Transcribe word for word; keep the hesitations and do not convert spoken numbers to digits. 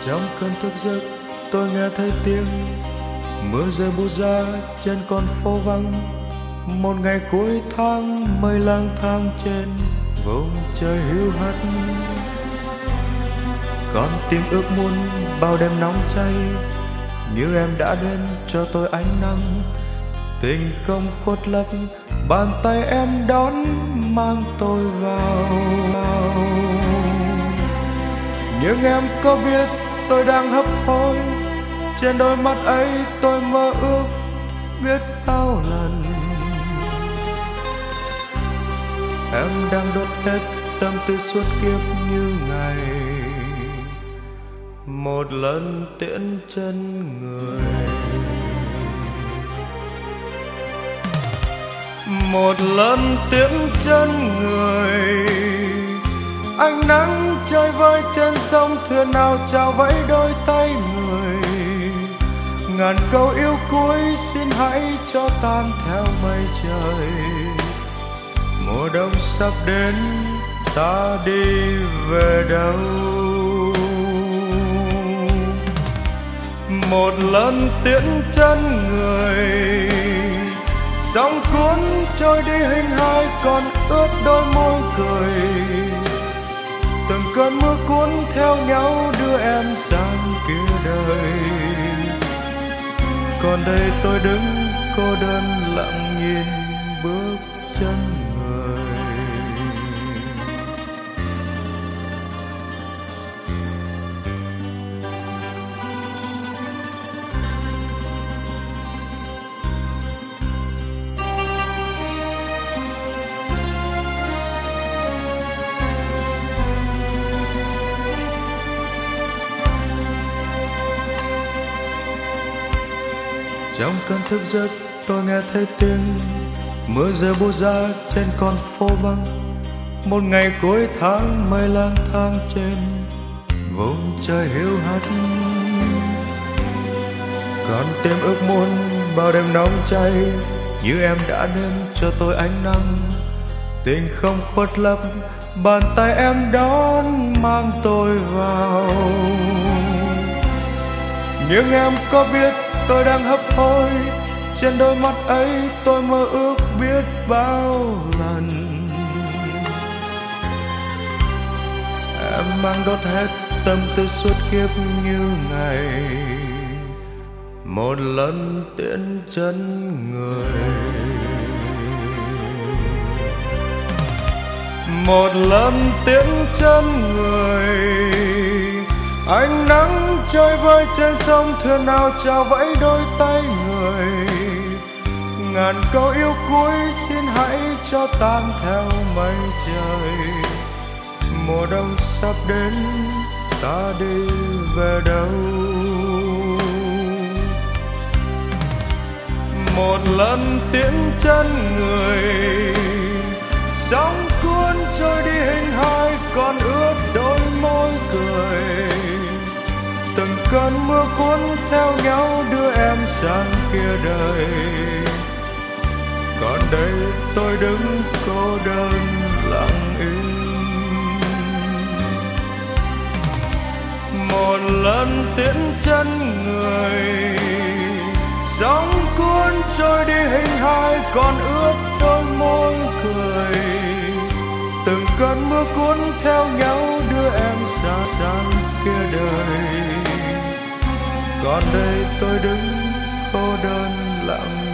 Trong cơn thức giấc tôi nghe thấy tiếng mưa rơi bút ra trên con phố vắng. Một ngày cuối tháng mây lang thang trên vùng trời hiu hắt. Con tim ước muốn bao đêm nóng cháy, như em đã đến cho tôi ánh nắng. Tình không khuất lấp, bàn tay em đón mang tôi vào. Nhưng em có biết tôi đang hấp hối, trên đôi mắt ấy tôi mơ ước biết bao lần. Em đang đốt hết tâm tư suốt kiếp như ngày, một lần tiễn chân người. Một lần tiễn chân người, ánh nắng chơi vơi trên sông, thuyền nào chào vẫy đôi tay người. Ngàn câu yêu cuối xin hãy cho tan theo mây trời. Mùa đông sắp đến, ta đi về đâu? Một lần tiễn chân người, sóng cuốn trôi đi hình hài còn ướt đôi môi cười. Từng cơn mưa cuốn theo nhau đưa em sang kia đời. Còn đây tôi đứng cô đơn lặng nhìn bước chân người. Trong cơn thức giấc tôi nghe thấy tiếng mưa rơi bút ra trên con phố vắng. Một ngày cuối tháng mây lang thang trên vùng trời hiu hắt. Con tim ước muốn bao đêm nóng cháy, như em đã đến cho tôi ánh nắng. Tình không khuất lấp, bàn tay em đón mang tôi vào. Nhưng em có biết tôi đang hấp hối, trên đôi mắt ấy tôi mơ ước biết bao lần. Em mang đốt hết tâm tư suốt kiếp như ngày, một lần tiễn chân người. Một lần tiễn chân người, ánh nắng chơi vơi trên sông, thuyền nào chào vẫy đôi tay người. Ngàn câu yêu cuối xin hãy cho tan theo mây trời. Mùa đông sắp đến, ta đi về đâu? Một lần tiễn chân người, sóng cuốn trôi đi hình hài còn ướt đôi môi cười. Từng cơn mưa cuốn theo nhau đưa em sang kia đời. Còn đây tôi đứng cô đơn lặng im. Một lần tiễn chân người, sóng cuốn trôi đi hình hài còn ướt đôi môi cười. Từng cơn mưa cuốn theo nhau đưa em xa sang kia đời. Còn đây tôi đứng cô đơn lặng